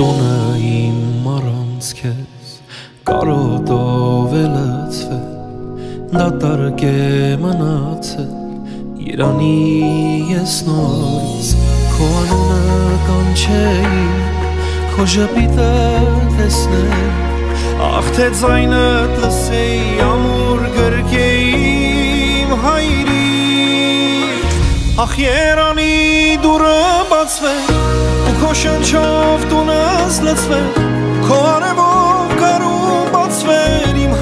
տոնը իմ առանց քեզ կարոտով է լցվել, դատարկ է մնացել, Երանի ես նորից քո անունը կանչեի, քո ժպիտը տեսնել, ախ թե ձայնդ լսեի, ամուր գրկեի իմ հայրիկ, ախ Երանի դուրը բացվել, ու քո շնչով տունս լցվել, քո արևով գարուն բացվել իմ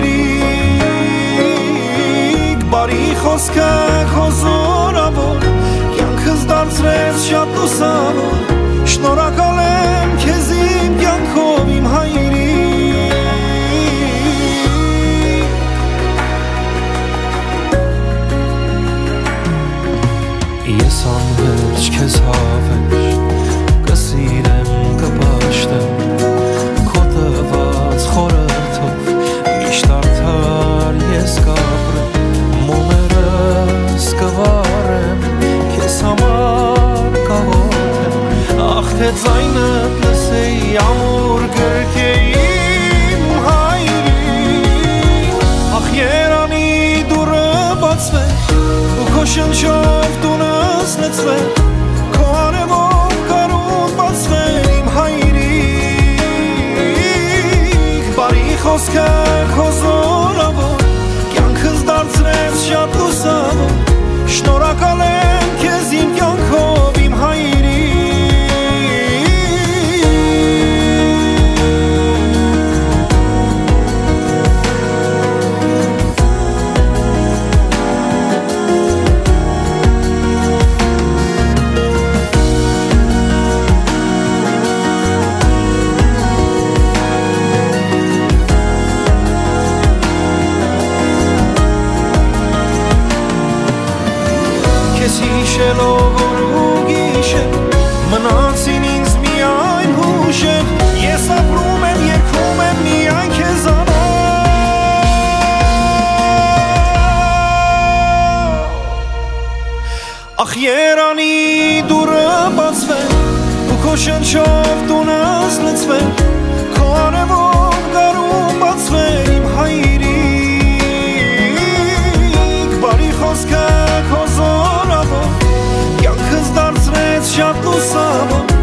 հայրիկ, բարի խոսքը քո զորավոր, կյանքս դարձրեց շատ լուսավոր, շնորհակալ եմ քեզ իմ կյանքով իմ հայրիկ, ես անվերջ քեզ հավերջ կսիրեմ կպաշտեմ, քո տված խորհրդով միշտ արդար ես կապրեմ, մոմերս կվառեմ, քեզ համար կաղոթեմ, ախ թե ձայնդ լսեի, ամուր գրկեի իմ հայրիկ, ախ Երանի դուրը բացվել, ու քո շնչով տունս լցվել, քո արևով գարուն բացվել իմ հայրիկ, բարի խոսքը քո զորավոր, կյանքս դարձրեց շատ լուսավոր, շնորհակալ եմ քեզ իմ կյանքով իմ հայրիկ, Քեզ հիշելով օր ու գիշեր, մնացին ինձ միայն հուշեր, ես ապրում եմ, երգում եմ միայն քեզանով, ախ Երանի դուրը բացվել, ու քո շնչով տունս լցվել, քո արևով գարուն բացվել իմ հայրիկ, բարի խոսքը քո զորավոր, կյանքս դարձրեց շատ լուսավոր,